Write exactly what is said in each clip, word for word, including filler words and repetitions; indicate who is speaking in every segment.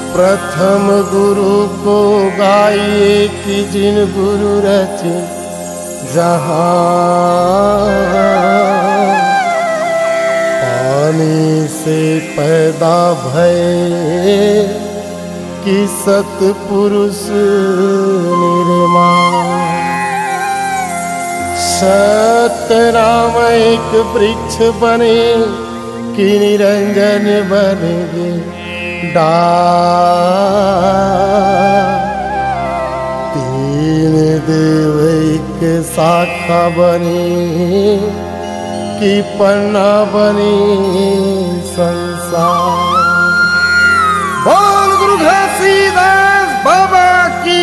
Speaker 1: प्रथम गुरु को गाइए कि जिन गुरु रचे जहां, पानी से पैदा भये कि सतपुरुष निर्माण। सत्य नाम एक वृक्ष बने कि निरंजन बनेगे डाल। तीन देव एक शाखा बनी कि पन्ना बनी संसार। बोल गुरु घासीदास बाबा की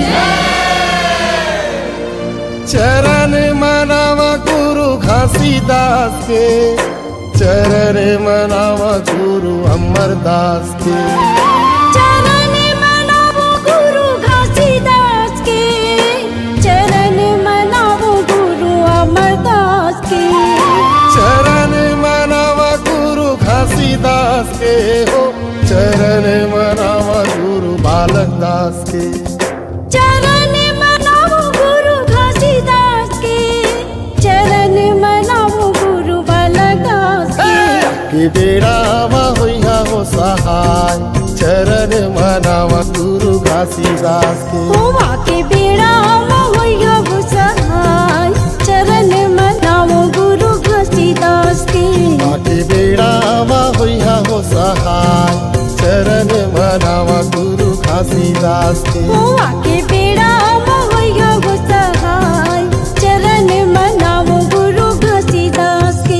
Speaker 1: चरण मनावा गुरु घासीदास के, चरण मनावा गुरु अमरदास के।
Speaker 2: चरण मनावो गुरु घासीदास के, चरण मनावो गुरु अमरदास के।
Speaker 1: चरण मनावा गुरु घासीदास के हो, चरण मनावा गुरु बालक दास के।
Speaker 2: चरण मनावो गुरु घासीदास के, चरण मनावो गुरु बालक दास के।
Speaker 1: कि बेड़ावा होइहा हो सहाय, चरण मनावा गुरु घासीदास के।
Speaker 2: होवा के बेड़ावा होइहा हो सहाय, चरण मनावो गुरु घासीदास के।
Speaker 1: के बेड़ावा होइहा हो सहाय, चरण मनावा गुरु घासीदास के।
Speaker 2: होवा के बेड़ावा होइहा हो सहाय, चरण मनावो गुरु घासीदास के।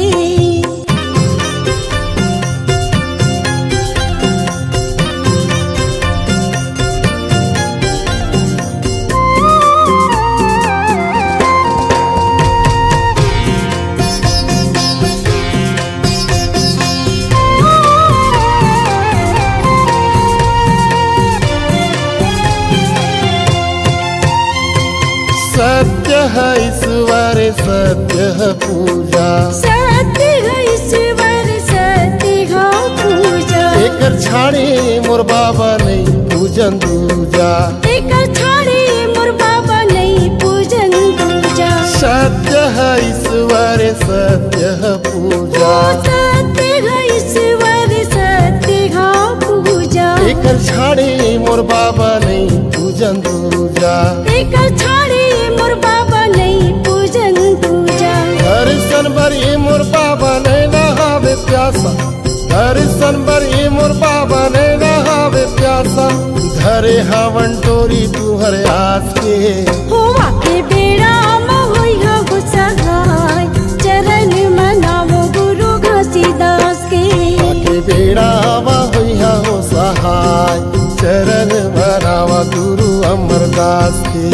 Speaker 1: सत्य है ईश्वर सत्य है पूजा,
Speaker 2: सत्य है ईश्वर सत्य है पूजा।
Speaker 1: एकर छाड़े मोर बाबा नहीं पूजन दूजा,
Speaker 2: एकर छाड़े मोर बाबा नहीं पूजन दूजा।
Speaker 1: सत्य है ईश्वर सत्य है पूजा,
Speaker 2: सत्य है ईश्वर सत्य है पूजा।
Speaker 1: एकर छाड़े मोर बाबा नहीं पूजन दूजा।
Speaker 2: एकर छाड़े मोर बाबा नहीं पूजन दूजा।
Speaker 1: दर्शन बरी मोर बाबा नहीं नहावे प्यासा, दर्शन बरी मोर बाबा नहीं नहावे प्यासा। धरे हवन टोरी तुहर आस के,
Speaker 2: होवा के बेड़ावा होइहा हो सहाय, चरण मनावो गुरु घासीदास के।
Speaker 1: के बेड़ावा होइहा हो सहाय, चरण मनावा गुरु अमरदास के।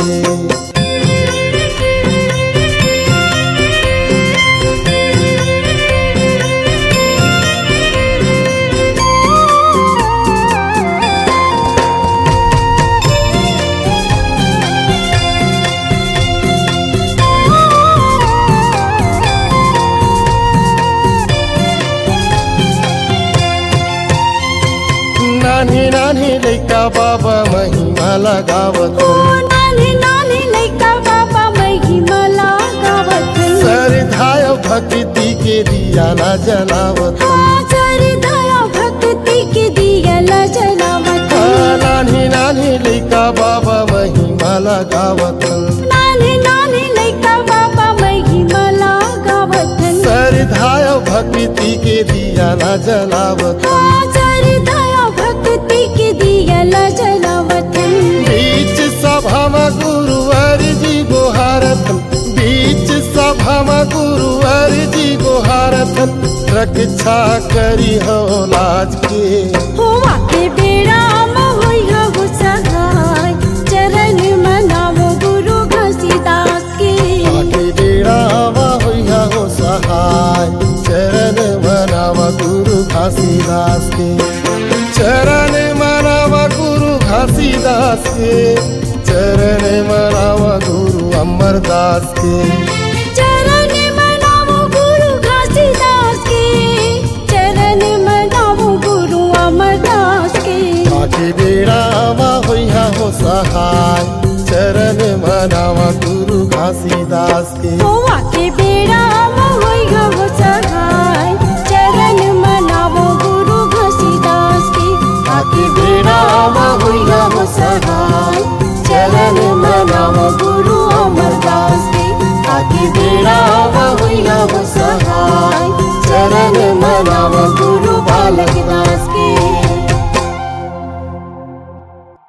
Speaker 1: नानी नानी लइका बाबा महिमा लगावत,
Speaker 2: ओ नानी नानी लइका बाबा महिमा लगावत।
Speaker 1: सरधाय भक्ति के दिया ना जलावत।
Speaker 2: हाँ सरधाया भक्ति के दिया ला जलावत।
Speaker 1: नानी नानी लइका बाबा महिमा लगावत,
Speaker 2: नानी नानी लइका बाबा महिमा लगावत।
Speaker 1: सरधाय भक्ति के दिया ना जलावत।
Speaker 2: हाँ सरधाया भक्ति के दिया ला जलावत।
Speaker 1: बीच सभा में गुरु अर्जी गोहारत, बीच सभा में गुरु अर्जी गोहारत। रक्षा करी हो लाज के,
Speaker 2: होवा के बेड़ावा होइहा हो सहाय, चरण मनावो गुरु घासीदास के।
Speaker 1: के बेड़ावा होइहा हो सहाय, चरण मनावा गुरु घासीदास के। चरण मनावा गुरु घासीदास के, चरण मनावा गुरु अमरदास के।
Speaker 2: चरण मनावो गुरु घासीदास के, चरण मनावो गुरु अमरदास के।
Speaker 1: आके सहाय चरण मनावा गुरु घासीदास के।
Speaker 2: पोवा के बेड़ा होई हो सहाय चरण मनावो गुरु घासीदास के।
Speaker 1: आके बेड़ा होई